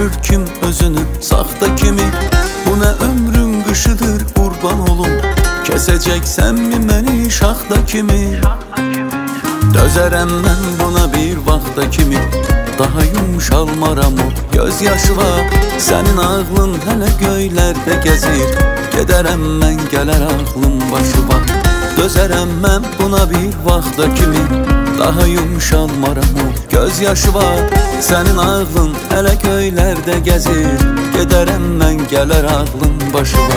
aparır kim özünü saxta kimi? Bu ne ömrün qışıdır qurban olum, keseceksen mi məni şaxta kimi? Dözərəm mən buna bir vaxta kimi, daha yumşalmaram o gözyaşıva. Sənin ağlın hələ göylərdə gəzir, gedərəm mən gələr ağlım başıva. Dözərəm mən buna bir vaxta kimi, daha yumşalmaram o gözyaşıva. Sənin ağlın hələ göylərdə gəzir, gedərəm mən gələr ağlım başıva.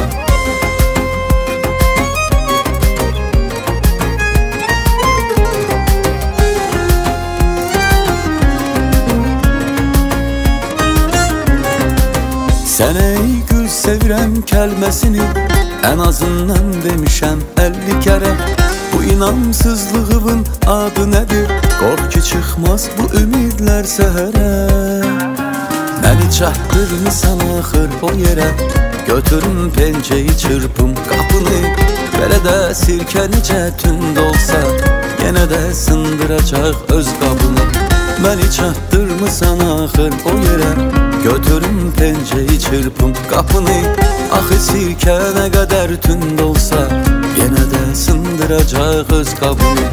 Sən ey gül sevirəm kəlməsini ən azından demişəm 50 kərə. Bu inamsızlığımın adı nədir? Qorx ki çıxmaz bu ümidlər səhərə. Məni çatdırmısan axır o yerə, götürüm pençeyi çırpım qapını. Belə də sirkə necə tünd olsa, yenə də sındıracaq öz qabını. Məni çatdırmısan axır o yerə, götürüm pençeyi çırpım qapını. Axı sirkə nə qədər tünd olsa, yenə də sındıracaq öz qabını.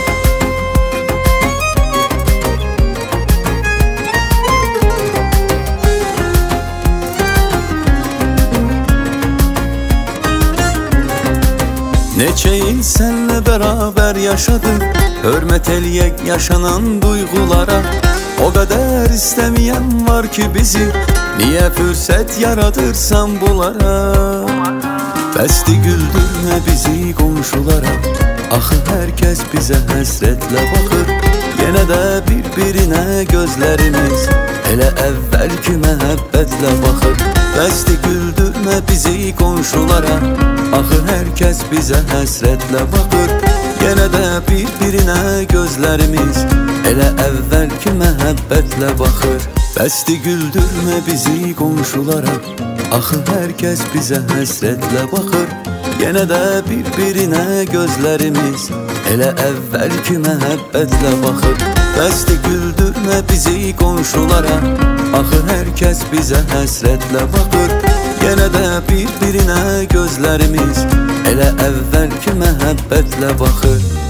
Neçə il sənlə bərabər yaşadık, hörmət eləyək yaşanan duyğulara. O qədər istəməyən var ki bizi, niyə fürsət yaradırsan bunlara? Bəsdi güldürmə bizi qonşulara, axı hər kəs bizə həsrətlə baxır. Yenə də bir-birinə gözlərimiz elə əvvəlki məhəbbətlə baxır. Bəsdi güldürmə bizi qonşulara, axı hər kəs bizə həsrətlə baxır. Yenə də bir-birinə gözlərimiz elə əvvəlki məhəbbətlə baxır. Bəsdi güldürmə bizi qonşulara, axı hər kəs bizə həsrətlə baxır. Yenə də bir-birinə gözlərimiz elə əvvəlki məhəbbətlə baxır. Bəsdi güldürmə bizi qonşulara, axı hər kəs bizə həsrətlə baxır. Yenə də bir-birinə gözlərimiz elə əvvəlki məhəbbətlə baxır.